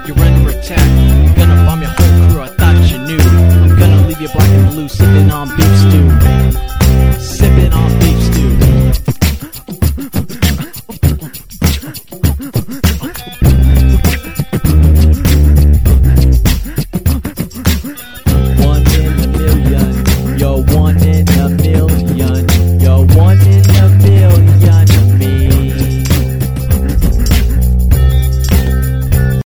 you're under attack. I'm gonna bomb your whole crew, I thought you knew. I'm gonna leave you black and blue, sipping on beer.